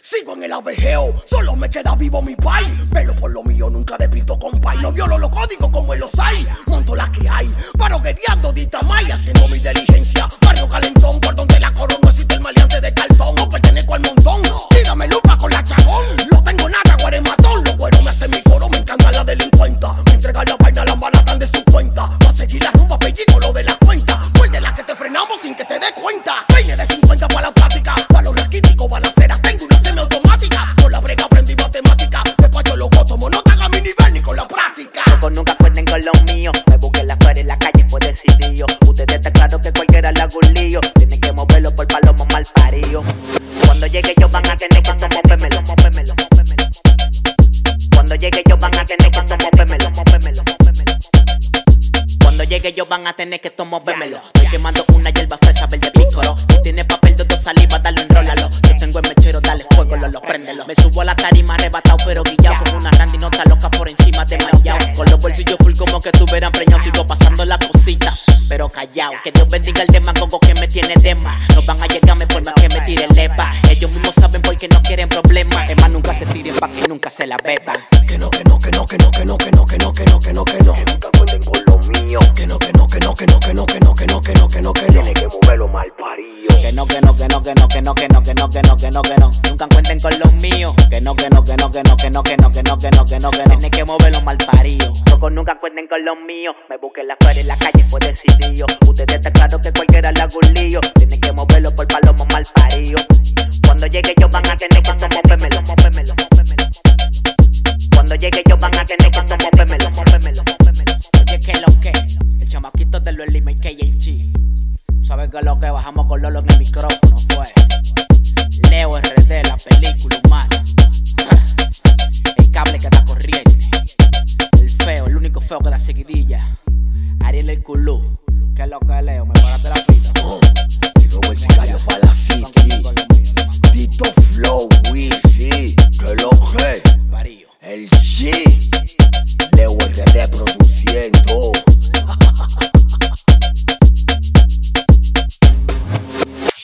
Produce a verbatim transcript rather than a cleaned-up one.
Sigo en el abejeo, solo me queda vivo mi pai. Pero por lo mío nunca debito compay. No violo los códigos como en los hay. Monto la que hay, paro guerreando Ditamay. Haciendo mi diligencia, barrio calentón. Por donde la coro no existe el maleante de cartón. No pertenezco al montón, tírame lupa con la chabón. No tengo nada, guarematón. Los güeros me hacen mi coro, me encanta la delincuenta. Me entregan la vaina, la embaratan de su cuenta. Va a seguir la rumba, pellico, lo de la cuenta. Muerde la que te frenamos sin que te dé cuenta. Peine de cincuenta para la práctica, para los raquíticos, balaceras. Tengo una semiautomática, con la brega aprendí matemática. Despacho los gotos, no te haga mi nivel ni con la práctica. Locos nunca cuenten con los míos. Me busquen la fuera en la calle, fue decidido. Ustedes está claro que cualquiera le haga un lío. Tienen que moverlo por palomo mal parido. Cuando llegue ellos van a tener que movérmelo, movérmelo. Cuando llegue ellos van a tener que movérmelo, movérmelo. Cuando llegue ellos van a tener que movérmelo. Estoy quemando una hierba fresa verde pícoro. Si tienes papel de dos saliva, dale enrólalo. Yo tengo el mechero, dale fuego, lo, lo préndelo. Me subo a la tarima arrebatado pero guillao. Con una randy nota loca por encima de mayao. Con los bolsillos full como que estuvieran preñados. Sigo pasando la cosita, pero callao. Que Dios bendiga el demagogo que me tiene dema. No van a llegarme por más que me tire el lepa. Ellos mismos saben por qué no quieren problemas. Es más, nunca se tiren pa' que nunca se la beban. Que no, que no, que no, que no, que no, que no, que no, que no, que no, que no. Que nunca cuenten con lo mío. Que no, que no, que no, que no, que no, que no, que no, que no, que no, que no. Tiene que moverlo mal parido. Que no, que no, que no, que no, que no, que no, que no, que no, que no, que no. Nunca cuenten con los míos. Que no, que no, que no, que no, que no, que no, que no, que no, que no, que no. Tiene que moverlo mal parido. Locos nunca cuenten con los míos. Me busquen la fuera en la calle, fue decidido. Ustedes está claro que cualquiera le haga un lío. Tienen que moverlo por palomo mal parido. Cuando llegue ellos van a tener que movérmelo, movérmelo. Cuando llegue ellos van a tener que movérmelo, movérmelo. Oye, que lo que, el chamaquito de los Lima y K J G. Sabes que lo que bajamos con Lolo en el micrófono fue Leo R D, la película humana. El cable que da corriente. El feo, el único feo que da seguidilla. Ariel el culú. Que es lo que Leo, me paraste la pita. Digo el sicario para la